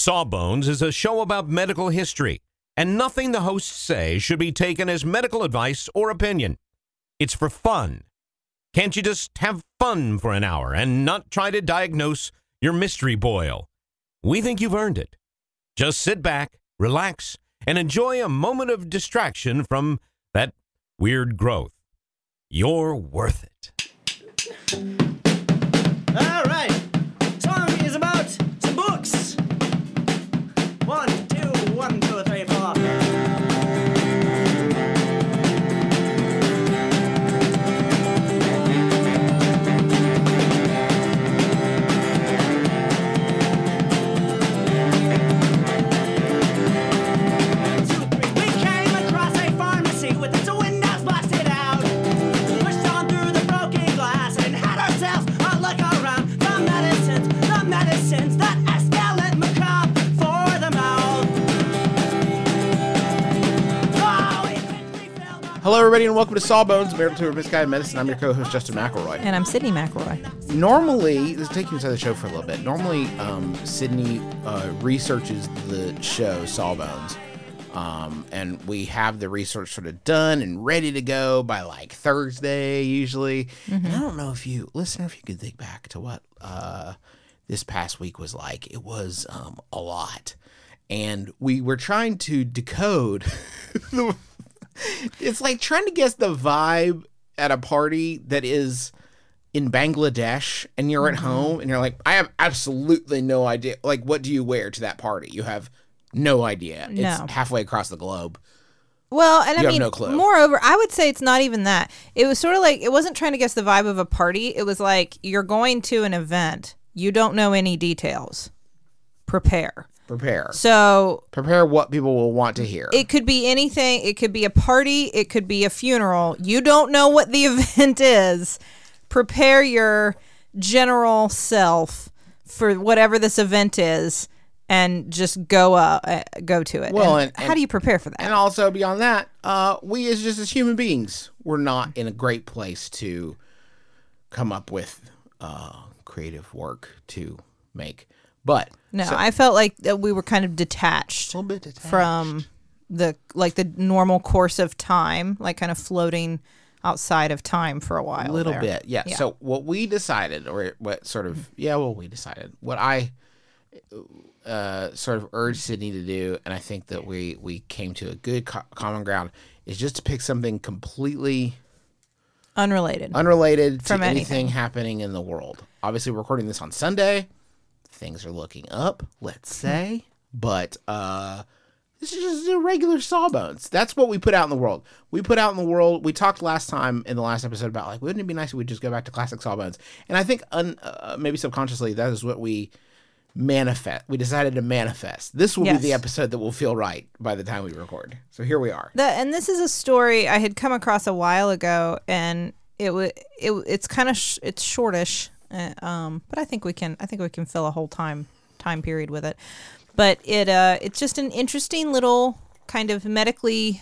Sawbones is a show about medical history, and nothing the hosts say should be taken as medical advice or opinion. It's for fun. Can't you just have fun for an hour and not try to diagnose your mystery boil? We think you've earned it. Just sit back, relax, and enjoy a moment of distraction from that weird growth. You're worth it. All right. Song is about some books. 1, 2, 1, 2, 3, 4. Hello, everybody, and welcome to Sawbones, Marital Tour of Misguided Medicine. I'm your co-host, Justin McElroy. And I'm Sydney McElroy. Normally, let's take you inside the show for a little bit. Normally, Sydney researches the show, Sawbones, and we have the research sort of done and ready to go by, like, Thursday, usually. Mm-hmm. And I don't know if you, listener, if you could think back to what this past week was like. It was a lot. And we were trying to decode the... It's like trying to guess the vibe at a party that is in Bangladesh and you're at home and you're like, I have absolutely no idea. Like, what do you wear to that party? You have no idea. No. It's halfway across the globe. Well, and You I mean, have no clue. Moreover, I would say it's not even that. It was sort of like, it wasn't trying to guess the vibe of a party. It was like, you're going to an event. You don't know any details. Prepare. So prepare what people will want to hear. It could be anything. It could be a party. It could be a funeral. You don't know what the event is. Prepare your general self for whatever this event is, and just go to it. Well, and how do you prepare for that? And also beyond that, we as human beings, we're not in a great place to come up with creative work to make. But no, I felt like we were kind of detached, a little bit detached from the normal course of time, like kind of floating outside of time for a while. A little there. bit, yeah. So what we decided, or what sort of, we decided, what I sort of urged Sydney to do, and I think that we came to a good common ground, is just to pick something completely unrelated from anything happening in the world. Obviously, we're recording this on Sunday. Things are looking up, let's say, but this is just a regular Sawbones. That's what we put out in the world. We talked last time in the last episode about, like, wouldn't it be nice if we just go back to classic Sawbones? And I think maybe subconsciously that is what we manifest. We decided to manifest. This will be the episode that will feel right by the time we record. So here we are. And this is a story I had come across a while ago, and it's kind of it's shortish. But I think we can fill a whole time period with it. But it's just an interesting little kind of medically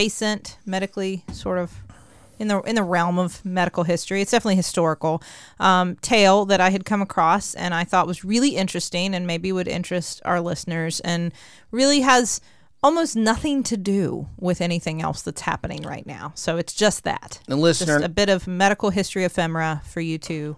sort of in the realm of medical history. It's definitely historical tale that I had come across and I thought was really interesting and maybe would interest our listeners, and really has almost nothing to do with anything else that's happening right now. So it's just that. The listener, just a bit of medical history ephemera for you to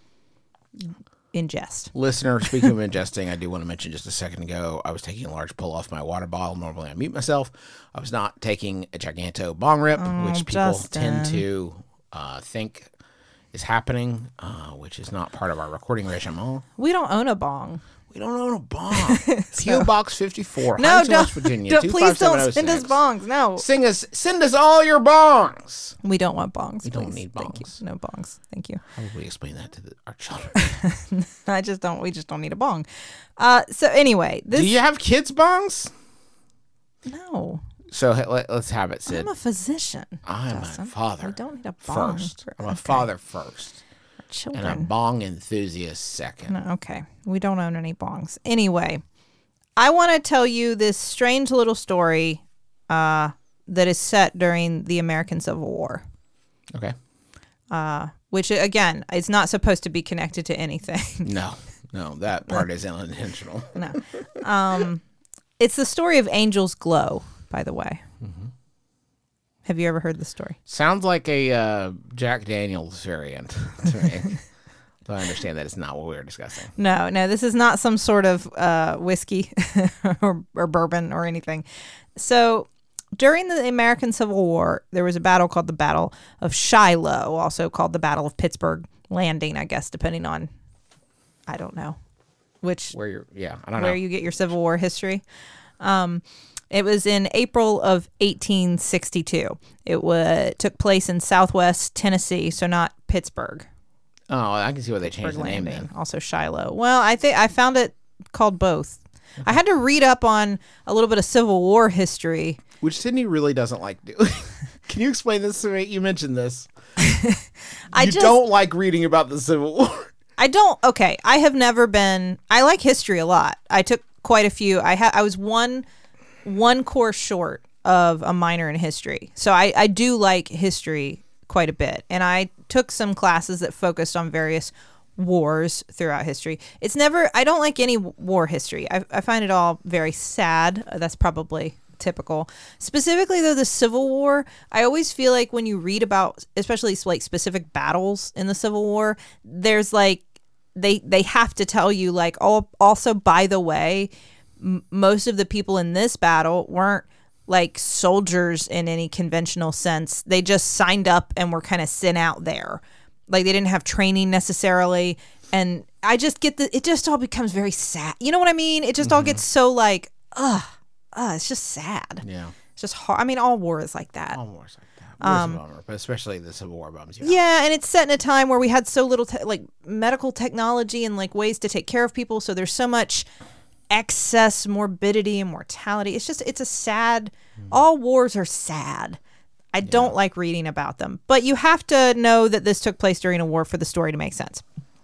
ingest. Listener, speaking of ingesting, I do want to mention just a second ago, I was taking a large pull off my water bottle. Normally I mute myself. I was not taking a giganto bong rip, which people tend to think is happening, which is not part of our recording regime. We don't own a bong. We don't own a bong. P.O. Box 54, no, Heights, West Virginia. Please don't send us bongs. No. Send us all your bongs. We don't want bongs. We don't need bongs. Thank you. No bongs. Thank you. How would we explain that to our children? We just don't need a bong. So anyway, do you have kids' bongs? No. So let's have it, Sid. I'm a physician. I'm a father. We don't need a bong first. I'm a father first. Children. And a bong enthusiast second. No, okay. We don't own any bongs. Anyway, I want to tell you this strange little story that is set during the American Civil War. Okay. Which, again, is not supposed to be connected to anything. No. No, that part is unintentional. No. It's the story of Angel's Glow, by the way. Mm-hmm. Have you ever heard the story? Sounds like a Jack Daniels variant to me. So I understand that it's not what we were discussing. No, this is not some sort of whiskey or bourbon or anything. So during the American Civil War, there was a battle called the Battle of Shiloh, also called the Battle of Pittsburgh Landing, I guess, depending on, I don't know, where you get your Civil War history. It was in April of 1862. It took place in Southwest Tennessee, so not Pittsburgh. Oh, I can see why they changed the name then. Also Shiloh. Well, I think I found it called both. I had to read up on a little bit of Civil War history. Which Sydney really doesn't like doing. Can you explain this to me? You mentioned this. You don't like reading about the Civil War. I don't. Okay. I have never been. I like history a lot. I took quite a few. I was one course short of a minor in history. So I do like history quite a bit. And I took some classes that focused on various wars throughout history. I don't like any war history. I find it all very sad. That's probably typical. Specifically though, the Civil War, I always feel like when you read about, especially like specific battles in the Civil War, there's like, they have to tell you like, oh, also by the way, most of the people in this battle weren't like soldiers in any conventional sense. They just signed up and were kind of sent out there. Like they didn't have training necessarily. And I just get it just all becomes very sad. You know what I mean? It just all gets so like, it's just sad. Yeah. It's just hard. I mean, all war is like that. All war is like that. War's a bummer, but especially the Civil War bums you out. Yeah, and it's set in a time where we had so little like medical technology and like ways to take care of people. So there's so much excess morbidity and mortality. It's a sad, all wars are sad. I don't like reading about them, but you have to know that this took place during a war for the story to make sense.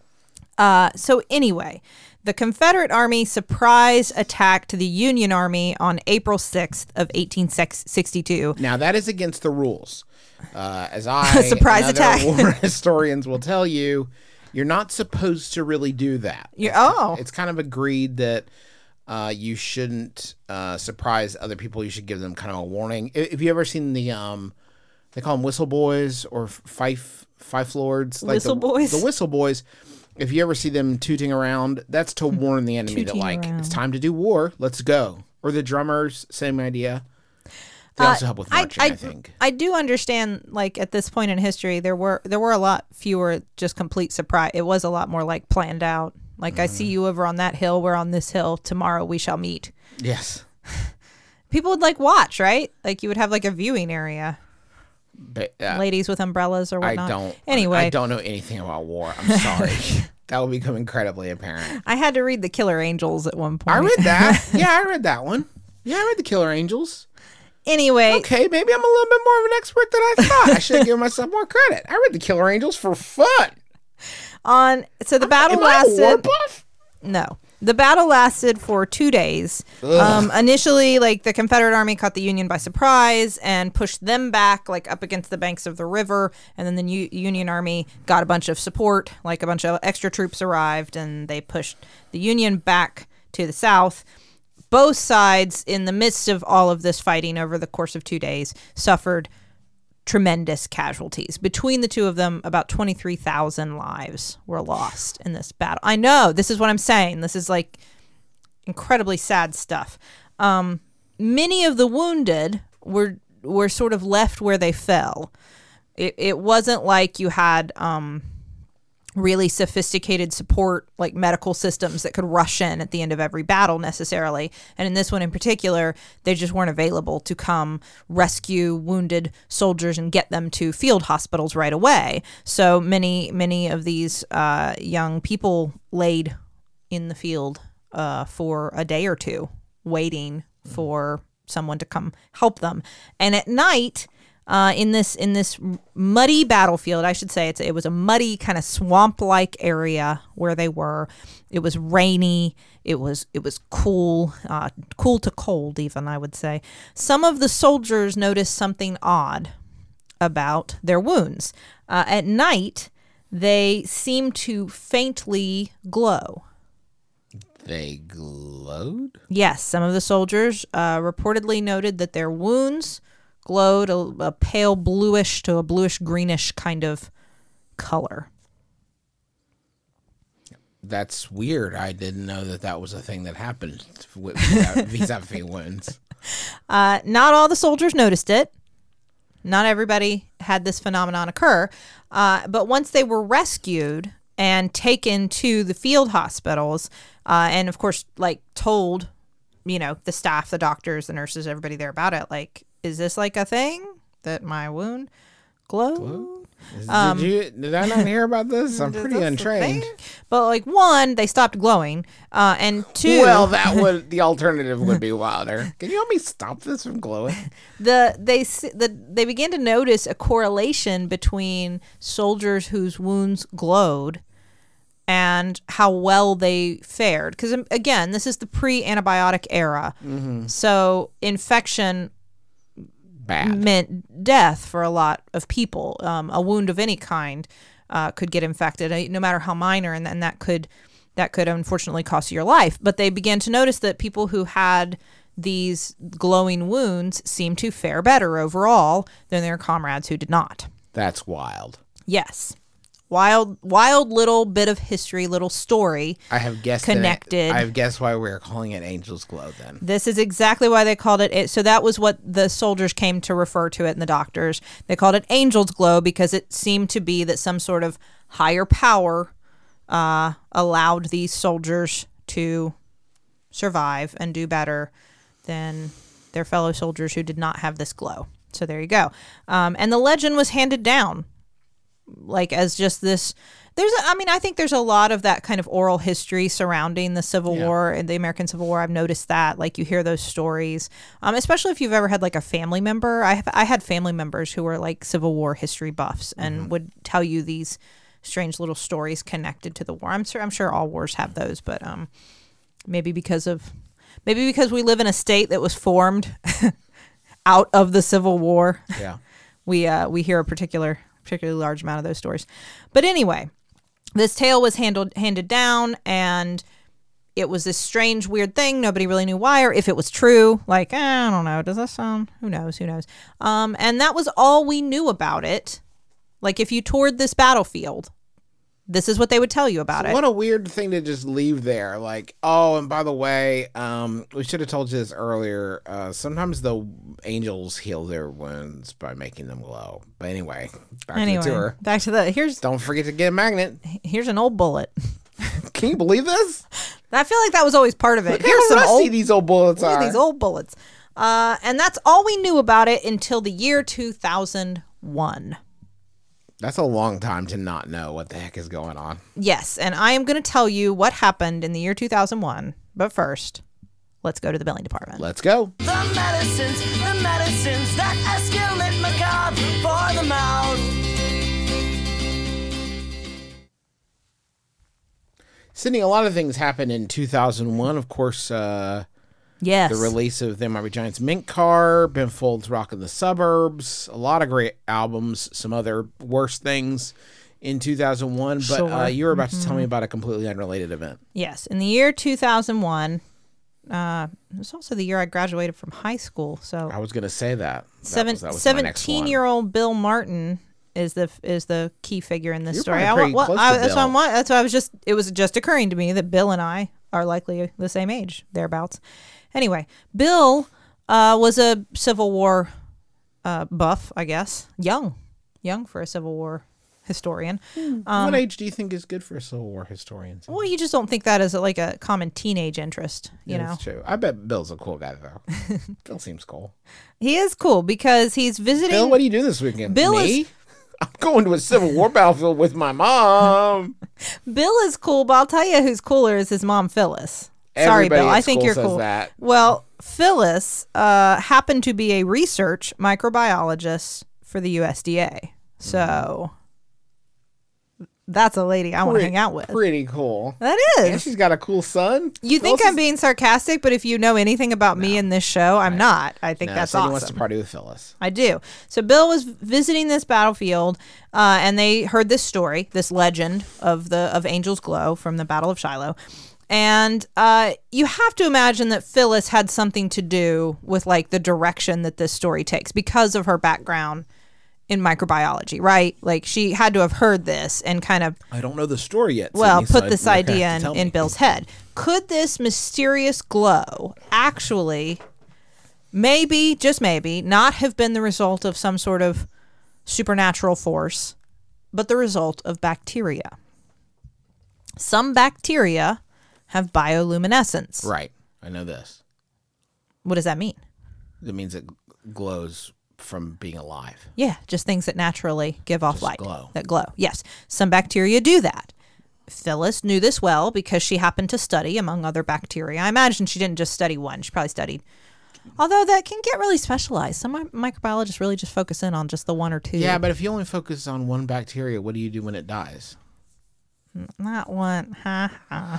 So anyway, the Confederate Army surprise attacked the Union Army on April 6th of 1862. Now that is against the rules. As surprise and attack. War historians will tell you, you're not supposed to really do that. It's kind of agreed that you shouldn't surprise other people. You should give them kind of a warning. Have you ever seen the they call them whistle boys or fife lords? Like whistle boys? The whistle boys. If you ever see them tooting around, that's to warn the enemy that like it's time to do war. Let's go. Or the drummers, same idea. They also help with marching, I think. I do understand, like, at this point in history, there were a lot fewer just complete surprise. It was a lot more, like, planned out. Like, I see you over on that hill. We're on this hill. Tomorrow we shall meet. Yes. People would, like, watch, right? Like, you would have, like, a viewing area. But, ladies with umbrellas or whatnot. Anyway. I don't know anything about war. I'm sorry. That will become incredibly apparent. I had to read The Killer Angels at one point. I read that. Yeah, I read that one. Yeah, I read The Killer Angels. Anyway. Okay, maybe I'm a little bit more of an expert than I thought. I should have given myself more credit. I read The Killer Angels for fun. So the battle lasted. Am I a war buff? No. The battle lasted for 2 days. Initially, like, the Confederate Army caught the Union by surprise and pushed them back, like, up against the banks of the river. And then the Union Army got a bunch of support, like a bunch of extra troops arrived, and they pushed the Union back to the south. Both sides, in the midst of all of this fighting over the course of 2 days, suffered tremendous casualties. Between the two of them, about 23,000 lives were lost in this battle. I know, this is what I'm saying. This is like incredibly sad stuff. Many of the wounded were sort of left where they fell. It wasn't like you had really sophisticated support, like medical systems that could rush in at the end of every battle necessarily. And in this one in particular, they just weren't available to come rescue wounded soldiers and get them to field hospitals right away. So many of these young people laid in the field for a day or two, waiting for someone to come help them. And at night, in this muddy battlefield, I should say it was a muddy kind of swamp-like area where they were. It was rainy. It was cool, cool to cold even, I would say. Some of the soldiers noticed something odd about their wounds. At night, they seemed to faintly glow. They glowed? Yes, some of the soldiers reportedly noted that their wounds glowed a pale bluish to a bluish-greenish kind of color. That's weird. I didn't know that was a thing that happened with vis-a-vis wounds. Not all the soldiers noticed it. Not everybody had this phenomenon occur. But once they were rescued and taken to the field hospitals, and of course, like told, the staff, the doctors, the nurses, everybody there about it, like, is this like a thing that my wound glowed? Did I not hear about this? I'm pretty untrained. But like, one, they stopped glowing, and two, well, the alternative would be wilder. Can you help me stop this from glowing? They began to notice a correlation between soldiers whose wounds glowed and how well they fared. Because again, this is the pre-antibiotic era, so infection meant death for a lot of people. A wound of any kind could get infected, no matter how minor, and that could unfortunately cost you your life. But they began to notice that people who had these glowing wounds seemed to fare better overall than their comrades who did not. That's wild. Yes. Wild little bit of history, little story. I have guessed connected. I have guessed why we're calling it Angel's Glow then. This is exactly why they called it. So that was what the soldiers came to refer to it, and the doctors. They called it Angel's Glow because it seemed to be that some sort of higher power allowed these soldiers to survive and do better than their fellow soldiers who did not have this glow. So there you go. And the legend was handed down. Like as just this, I think there's a lot of that kind of oral history surrounding the Civil War and the American Civil War. I've noticed that, like you hear those stories, especially if you've ever had like a family member. I had family members who were like Civil War history buffs and would tell you these strange little stories connected to the war. I'm sure all wars have those, but maybe because we live in a state that was formed out of the Civil War. Yeah, we hear a particularly large amount of those stories. But anyway, this tale was handed down, and it was this strange, weird thing. Nobody really knew why or if it was true. Like, I don't know. Does that sound? Who knows? And that was all we knew about it. Like, if you toured this battlefield, this is what they would tell you about it. What a weird thing to just leave there. Like, oh, and by the way, we should have told you this earlier. Sometimes the angels heal their wounds by making them glow. But anyway, back to the tour. Don't forget to get a magnet. Here's an old bullet. Can you believe this? I feel like that was always part of it. Here's some rusty these old bullets are. These old bullets. And that's all we knew about it until the year 2001. That's a long time to not know what the heck is going on. Yes, and I am going to tell you what happened in the year 2001. But first, let's go to the billing department. Let's go. The medicines that escalate macabre for the mouth. Sydney, a lot of things happened in 2001. Of course, yes, the release of Them Mighty Giants Mint Car, Ben Folds Rockin' the Suburbs, a lot of great albums, some other worse things in 2001. But Sure. You were about to tell me about a completely unrelated event. Yes, in the year 2001, it was also the year I graduated from high school. So I was going to say that. That was my next one. 17-year-old Bill Martin is the key figure in this You're story. probably pretty close to That's Bill. why it was just occurring to me that Bill and I are likely the same age, thereabouts. Anyway, Bill was a Civil War buff, I guess. Young for a Civil War historian. What age do you think is good for a Civil War historian? Well, you just don't think that as like a common teenage interest, you know? That's true. I bet Bill's a cool guy, though. Bill seems cool. He is cool because he's visiting. Bill, what do you do this weekend? Bill Me? I'm going to a Civil War battlefield with my mom. Bill is cool, but I'll tell you who's cooler is his mom, Phyllis. Sorry, Everybody Bill. at I think school you're says cool. that. Well, Phyllis happened to be a research microbiologist for the USDA. So that's a lady I want to hang out with. Pretty cool. That And is. she's got a cool son. You think I'm being sarcastic, but if you know anything about me in this show, I'm not. I think that's Sadie awesome. wants to party with Phyllis. I do. So Bill was visiting this battlefield, and they heard this story, this legend of Angel's Glow from the Battle of Shiloh. And you have to imagine that Phyllis had something to do with like the direction that this story takes because of her background in microbiology, right? Like she had to have heard this and kind of I don't know the story yet. well, Sydney, put so this you're gonna idea have to tell in me. Bill's head. Could this mysterious glow actually, maybe, just maybe, not have been the result of some sort of supernatural force, but the result of bacteria? Some bacteria have bioluminescence. Right. I know this. What does that mean? It means it glows from being alive. Yeah, just things that naturally give off Just light. glow. That glow. Yes. Some bacteria do that. Phyllis knew this well because she happened to study, among other bacteria. I imagine she didn't just study one. She probably studied. Although that can get really specialized. Some microbiologists really just focus in on just the one or two. Yeah, but if you only focus on one bacteria, what do you do when it dies? Not one. Ha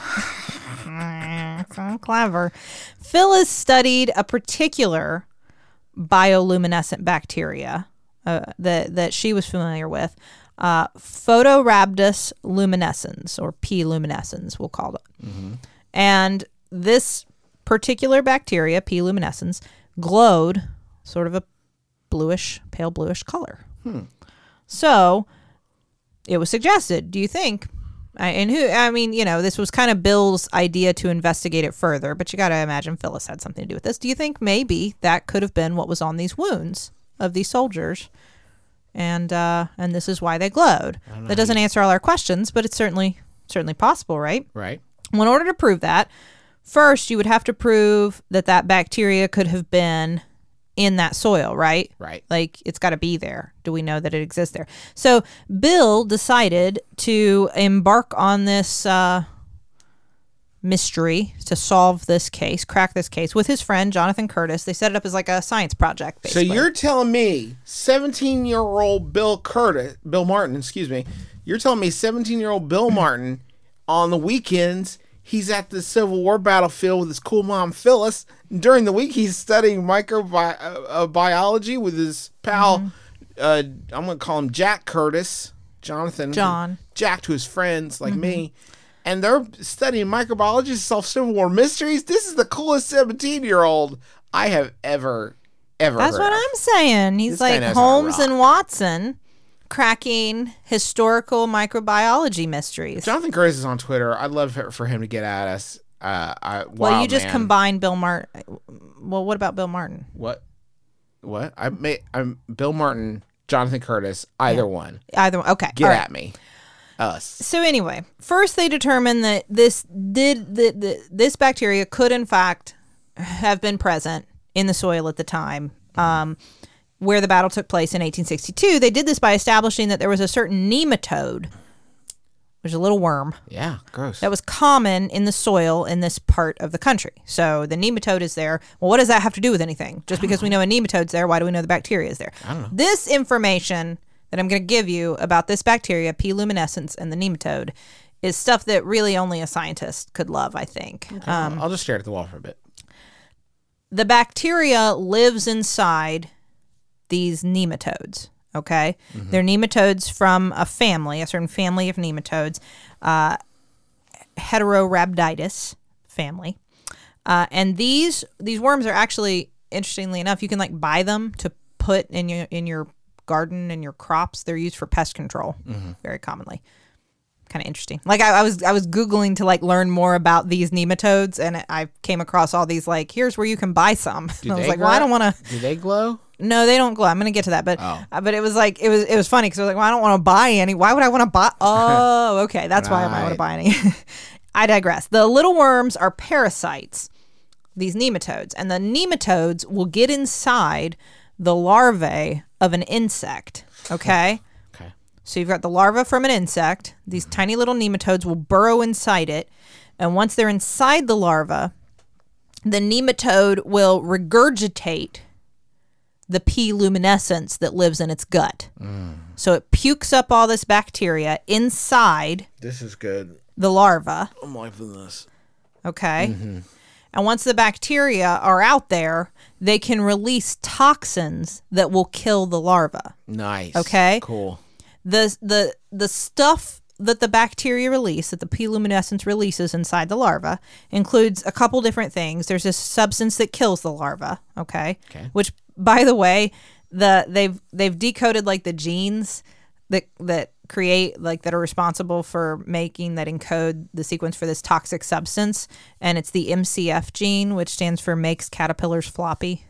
ha. So clever. Phyllis studied a particular bioluminescent bacteria that she was familiar with, Photorhabdus luminescens, or P. luminescens, we'll call it. And this particular bacteria, P. luminescens, glowed sort of a bluish, pale bluish color. So it was suggested, do you think? This was kind of Bill's idea to investigate it further, but you got to imagine Phyllis had something to do with this. Do you think maybe that could have been what was on these wounds of these soldiers, and this is why they glowed? That doesn't answer all our questions, but it's certainly possible, right? Right. Well, in order to prove that, first you would have to prove that bacteria could have been in that soil, right? Right. Like it's got to be there. Do we know that it exists there? So Bill decided to embark on this mystery to solve this case, crack this case with his friend Jonathan Curtis. They set it up as like a science project, basically. So you're telling me 17-year-old Bill Martin, you're telling me 17-year-old Bill Martin on the weekends, he's at the Civil War battlefield with his cool mom Phyllis. During the week, he's studying microbiology with his pal, I'm going to call him Jack Curtis, John. Jack to his friends like me. And they're studying microbiology to solve Civil War mysteries. This is the coolest 17-year-old I have ever That's heard what of. I'm saying. He's This guy like knows how to Holmes rock. and Watson cracking historical microbiology mysteries. Jonathan Curtis is on Twitter. I'd love for him to get at us. Well, you just combine Bill Martin. Well, what about Bill Martin? What? I'm Bill Martin, Jonathan Curtis, either one. Either one. Okay. Get all right. at me. Us. So anyway, first they determined that this bacteria could in fact have been present in the soil at the time where the battle took place in 1862. They did this by establishing that there was a certain nematode, which is a little worm, Yeah, gross. that was common in the soil in this part of the country. So the nematode is there. Well, what does that have to do with anything? Just because we know a nematode's there, why do we know the bacteria is there? I don't know. This information that I'm going to give you about this bacteria, P. luminescens, and the nematode is stuff that really only a scientist could love, I think. I'll just stare at the wall for a bit. The bacteria lives inside these nematodes, okay? They're nematodes from a certain family of nematodes, Heterorhabditis family. And these worms are actually, interestingly enough, you can like buy them to put in your garden and your crops. They're used for pest control very commonly. Kind of interesting. Like I was Googling to like learn more about these nematodes, and I came across all these like, here's where you can buy some. And I was like, well, I don't want to. Do they glow? No, they don't glow. I'm going to get to that, but but it was like it was funny because I was like, well, I don't want to buy any. Why would I want to buy? Oh, okay, that's why I might want to buy any. I digress. The little worms are parasites, these nematodes, and the nematodes will get inside the larvae of an insect. Okay. Okay. So you've got the larva from an insect. These tiny little nematodes will burrow inside it, and once they're inside the larva, the nematode will regurgitate the P. luminescens that lives in its gut. So it pukes up all this bacteria inside This is good. the larva, I'm liking this. okay? And once the bacteria are out there, they can release toxins that will kill the larva. Nice. Okay. Cool. The stuff that the bacteria release, that the P. luminescens releases inside the larva, includes a couple different things. There's this substance that kills the larva, okay? Which, by the way, they've decoded like the genes that create, like, that are responsible for making, that encode the sequence for this toxic substance, and it's the MCF gene, which stands for makes caterpillars floppy.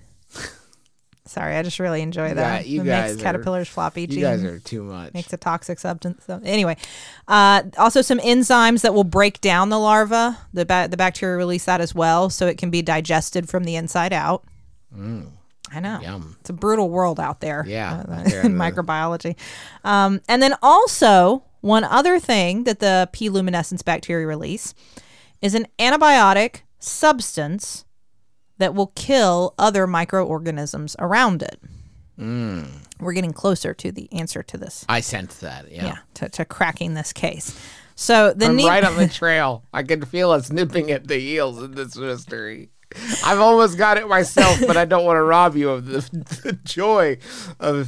Sorry, I just really enjoy that. You guys makes caterpillars floppy gene. You guys are too much. Makes a toxic substance. So anyway, also some enzymes that will break down the larva. The bacteria release that as well, so it can be digested from the inside out. I know. Yum. It's a brutal world out there. Yeah. In microbiology. And then also, one other thing that the P. luminescens bacteria release is an antibiotic substance that will kill other microorganisms around it. We're getting closer to the answer to this. I sense that, yeah. To cracking this case. So I'm right on the trail. I can feel us nipping at the heels in this mystery. I've almost got it myself, but I don't want to rob you of the joy of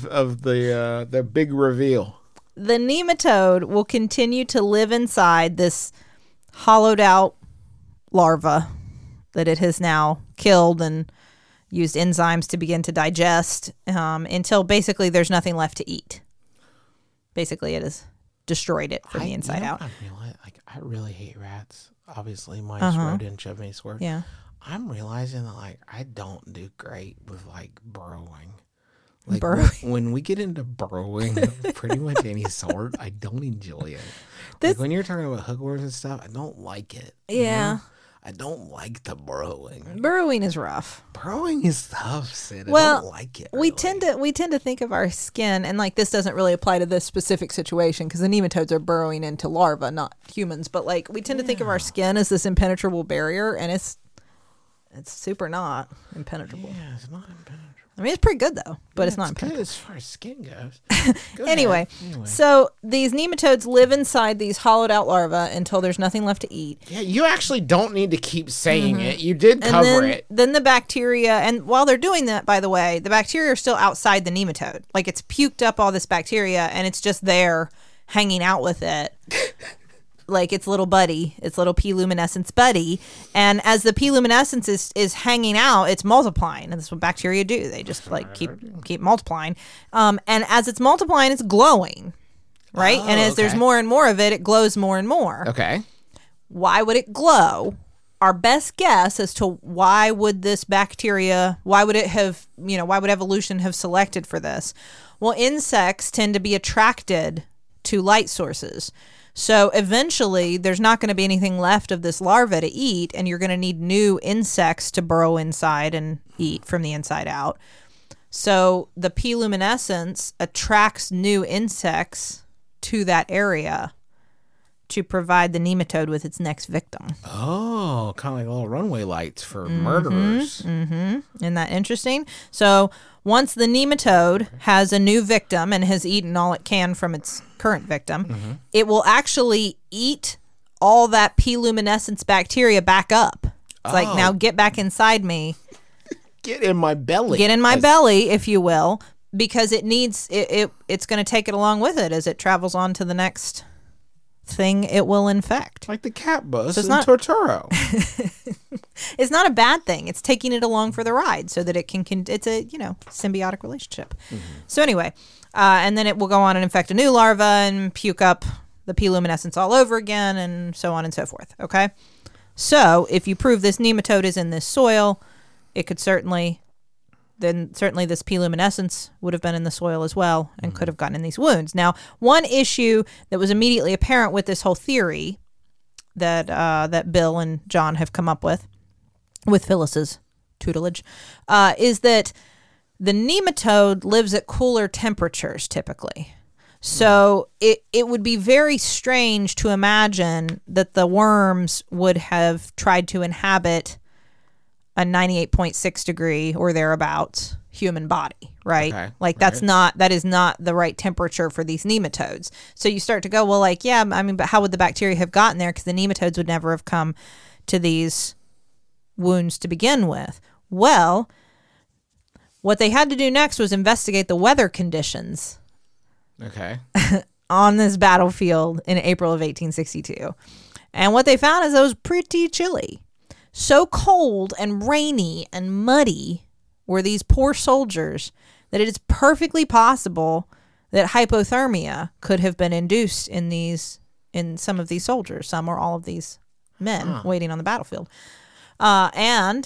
the big reveal. The nematode will continue to live inside this hollowed out larva that it has now killed and used enzymes to begin to digest until basically there's nothing left to eat. Basically, it has destroyed it from the inside out. I really hate rats. Obviously, mice, rodents, of any sort. Yeah. I'm realizing that I don't do great with burrowing. Burrowing. When we get into burrowing of pretty much any sort, I don't enjoy it. When you're talking about hookworms and stuff, I don't like it. Yeah. You know? I don't like the burrowing. Burrowing is rough. Burrowing is tough, Sid. Well, I don't like it. We tend to think of our skin, and this doesn't really apply to this specific situation because the nematodes are burrowing into larvae, not humans. But we tend to think of our skin as this impenetrable barrier, and it's super not impenetrable. Yeah, it's not impenetrable. I mean, it's pretty good though, but it's not impenetrable. Good as far as skin goes. Anyway, so these nematodes live inside these hollowed out larvae until there's nothing left to eat. Yeah, you actually don't need to keep saying it. You did cover it. Then the bacteria, and while they're doing that, by the way, the bacteria are still outside the nematode. It's puked up all this bacteria, and it's just there hanging out with it. Its little buddy, its little P. luminescens buddy. And as the P. luminescens is hanging out, it's multiplying. And that's what bacteria do. They just keep multiplying. And as it's multiplying, it's glowing. Right? And as there's more and more of it, it glows more and more. Okay. Why would it glow? Our best guess as to why would this bacteria, why would evolution have selected for this? Well, insects tend to be attracted to light sources. So eventually there's not going to be anything left of this larva to eat, and you're going to need new insects to burrow inside and eat from the inside out. So the P. luminescens attracts new insects to that area to provide the nematode with its next victim. Oh, kind of like little runway lights for murderers. Isn't that interesting? So once the nematode has a new victim and has eaten all it can from its current victim, it will actually eat all that P. luminescens bacteria back up. It's now get back inside me. Get in my belly. Get in my belly, if you will, because it needs it's going to take it along with it as it travels on to the next thing it will infect. Like the cat bus in not Totoro. It's not a bad thing. It's taking it along for the ride so that it can it's a symbiotic relationship. So anyway, and then it will go on and infect a new larva and puke up the P. luminescens all over again, and so on and so forth. Okay, so if you prove this nematode is in this soil, it could certainly this P. luminescens would have been in the soil as well and could have gotten in these wounds. Now, one issue that was immediately apparent with this whole theory that Bill and John have come up with Phyllis's tutelage, is that the nematode lives at cooler temperatures typically. So it would be very strange to imagine that the worms would have tried to inhabit a 98.6 degree or thereabouts human body, right? Okay, that is not the right temperature for these nematodes. So you start to go, well, but how would the bacteria have gotten there? Because the nematodes would never have come to these wounds to begin with. Well, what they had to do next was investigate the weather conditions Okay. on this battlefield in April of 1862. And what they found is it was pretty chilly. So cold and rainy and muddy were these poor soldiers that it is perfectly possible that hypothermia could have been induced in some of these soldiers, some or all of these men waiting on the battlefield. And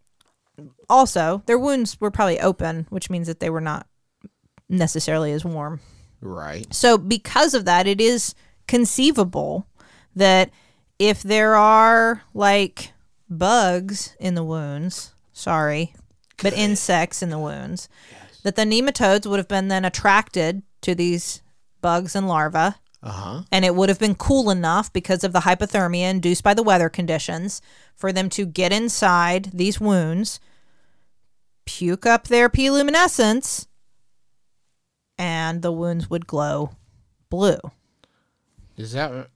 also, their wounds were probably open, which means that they were not necessarily as warm. Right. So because of that, it is conceivable that if there are like bugs in the wounds, but insects in the wounds, that the nematodes would have been then attracted to these bugs and larvae. And it would have been cool enough because of the hypothermia induced by the weather conditions for them to get inside these wounds, puke up their P luminescence, and the wounds would glow blue. Does that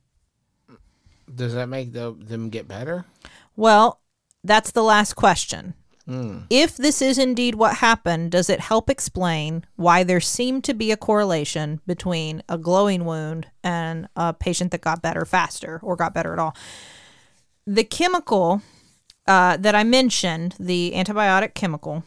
make them get better? Well, that's the last question. If this is indeed what happened, does it help explain why there seemed to be a correlation between a glowing wound and a patient that got better faster or got better at all? The chemical that I mentioned, the antibiotic chemical,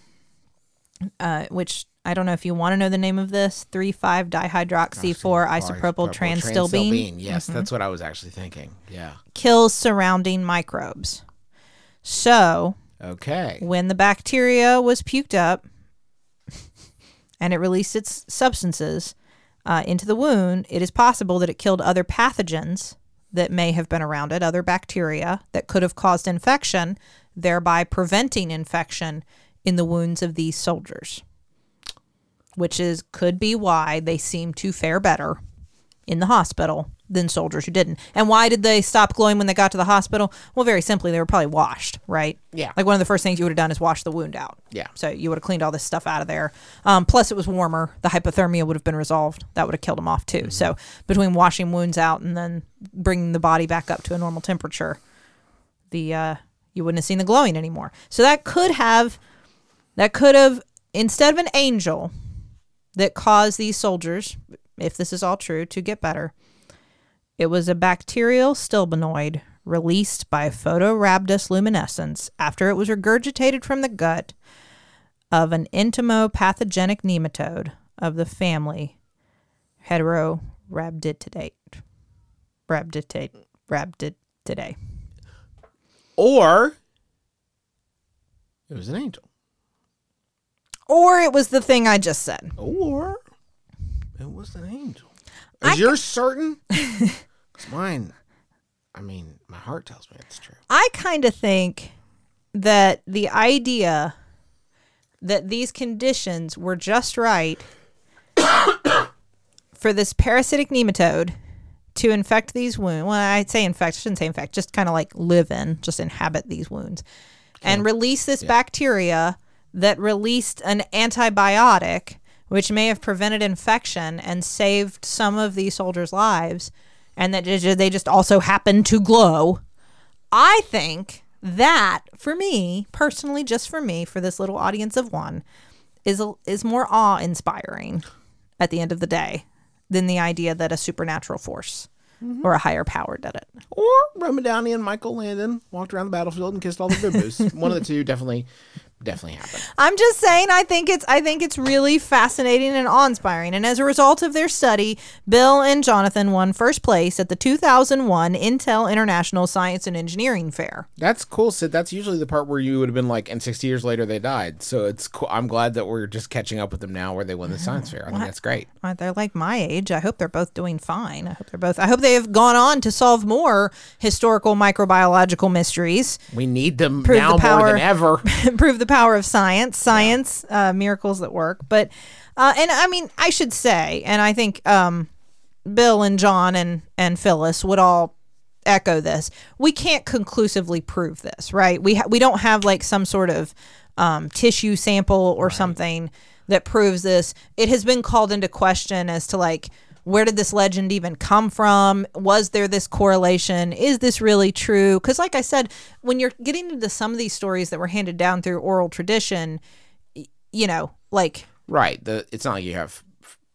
which I don't know if you want to know the name of this, 3,5-dihydroxy-4 isopropyl transtilbene. Yes, that's what I was actually thinking. Yeah. Kills surrounding microbes. So... Okay. when the bacteria was puked up and it released its substances into the wound, it is possible that it killed other pathogens that may have been around it, other bacteria that could have caused infection, thereby preventing infection in the wounds of these soldiers, which could be why they seem to fare better in the hospital than soldiers who didn't. And why did they stop glowing when they got to the hospital? Well, very simply, they were probably washed, right? Yeah. Like one of the first things you would have done is wash the wound out. Yeah. So you would have cleaned all this stuff out of there. Plus, it was warmer. The hypothermia would have been resolved. That would have killed them off too. So between washing wounds out and then bringing the body back up to a normal temperature, you wouldn't have seen the glowing anymore. So that could have, instead of an angel that caused these soldiers, if this is all true, to get better, it was a bacterial stilbenoid released by photorhabdus luminescens after it was regurgitated from the gut of an entomopathogenic nematode of the family Heterorhabditidae. Rhabditidae. Or it was an angel. Or it was the thing I just said. Or it was an angel. Is yours certain? 'Cause mine, my heart tells me it's true. I kind of think that the idea that these conditions were just right for this parasitic nematode to infect these wounds. Well, I'd say infect, I shouldn't say infect, just kind of like just inhabit these wounds and release this bacteria that released an antibiotic which may have prevented infection and saved some of these soldiers' lives, and that they just also happened to glow. I think that, for me, personally, just for me, for this little audience of one, is more awe-inspiring at the end of the day than the idea that a supernatural force or a higher power did it. Or Roma Downey and Michael Landon walked around the battlefield and kissed all the boo-boos. One of the two definitely happened. I'm just saying, I think it's really fascinating and awe-inspiring. And as a result of their study, Bill and Jonathan won first place at the 2001 Intel International Science and Engineering Fair. That's cool, Sid. That's usually the part where you would have been like, and 60 years later they died. So it's cool. I'm glad that we're just catching up with them now where they won the science fair. I think that's great. They're like my age. I hope they're both doing fine. I hope they have gone on to solve more historical microbiological mysteries. We need them now more than ever. Prove the power of science, miracles that work. But I should say, and I think Bill and John and Phyllis would all echo this. We can't conclusively prove this, right? We don't have like some sort of tissue sample or something that proves this. It has been called into question as to like, where did this legend even come from? Was there this correlation? Is this really true? Because like I said, when you're getting into some of these stories that were handed down through oral tradition, like... Right. It's not like you have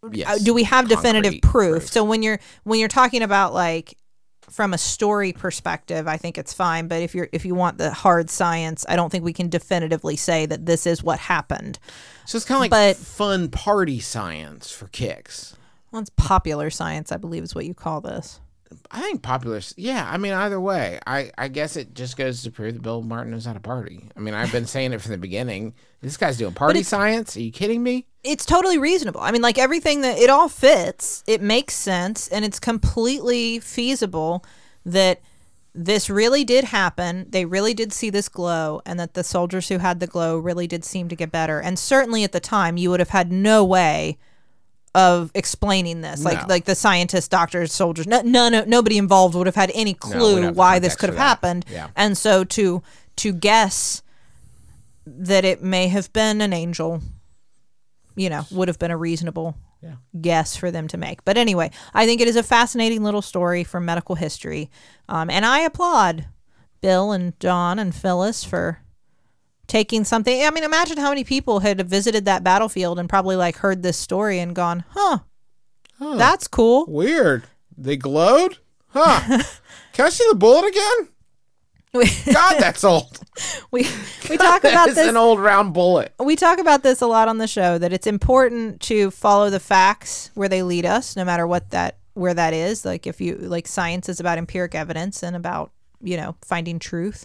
Yes. do we have definitive Concrete proof? So when you're talking about like from a story perspective, I think it's fine. But if you want the hard science, I don't think we can definitively say that this is what happened. So it's kind of like fun party science for kicks. Well, it's popular science, I believe, is what you call this. I think popular. Yeah, I mean, either way, I guess it just goes to prove that Bill Martin knows how to party. I mean, I've been saying it from the beginning. This guy's doing party science. Are you kidding me? It's totally reasonable. I mean, like everything that it all fits, it makes sense, and it's completely feasible that this really did happen. They really did see this glow, and that the soldiers who had the glow really did seem to get better. And certainly at the time, you would have had no way of explaining this. Like the scientists, doctors, soldiers, nobody involved would have had any clue why this could have happened. Yeah. And so to guess that it may have been an angel, would have been a reasonable guess for them to make. But anyway, I think it is a fascinating little story from medical history. And I applaud Bill and John and Phyllis for taking something. I mean, imagine how many people had visited that battlefield and probably like heard this story and gone, huh, that's cool. Weird. They glowed? Huh. Can I see the bullet again? God, that's old. We talk about this. It's an old round bullet. We talk about this a lot on the show, that it's important to follow the facts where they lead us, no matter where that is. Like if you like, science is about empiric evidence and about finding truth.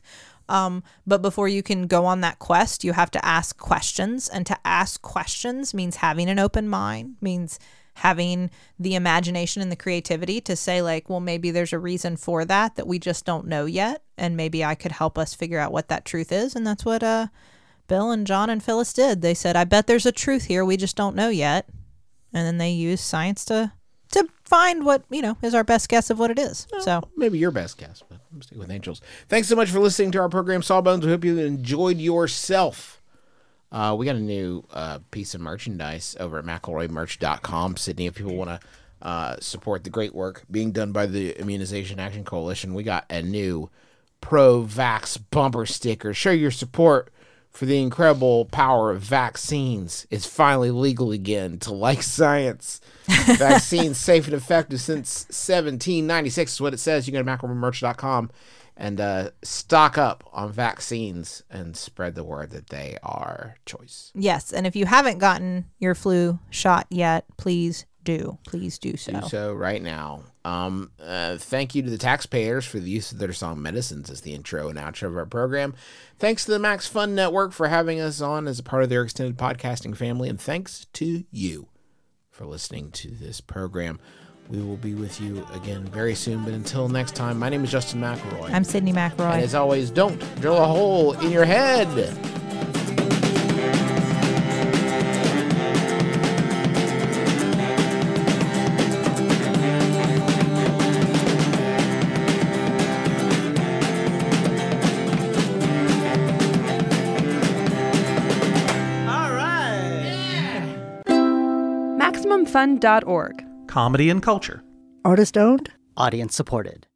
But before you can go on that quest, you have to ask questions, and to ask questions means having an open mind, means having the imagination and the creativity to say like, well, maybe there's a reason for that we just don't know yet. And maybe I could help us figure out what that truth is. And that's what, Bill and John and Phyllis did. They said, I bet there's a truth here. We just don't know yet. And then they used science to find what, is our best guess of what it is. Well, so maybe your best guess, but I'm sticking with angels. Thanks so much for listening to our program, Sawbones. We hope you enjoyed yourself. We got a new piece of merchandise over at McElroyMerch.com. Sydney, if people want to support the great work being done by the Immunization Action Coalition, we got a new pro-vax bumper sticker. Show your support for the incredible power of vaccines. It's finally legal again to like science. Vaccines safe and effective since 1796 is what it says. You can go to McElroyMerch.com and stock up on vaccines and spread the word that they are choice. Yes, and if you haven't gotten your flu shot yet, please do. Please do so. Do so right now. Thank you to the taxpayers for the use of their song Medicines as the intro and outro of our program. Thanks to the Max Fun Network for having us on as a part of their extended podcasting family. And thanks to you for listening to this program. We will be with you again very soon. But until next time, my name is Justin McElroy. I'm Sydney McElroy. And as always, don't drill a hole in your head. MaximumFun.org. Comedy and culture. Artist owned. Audience supported.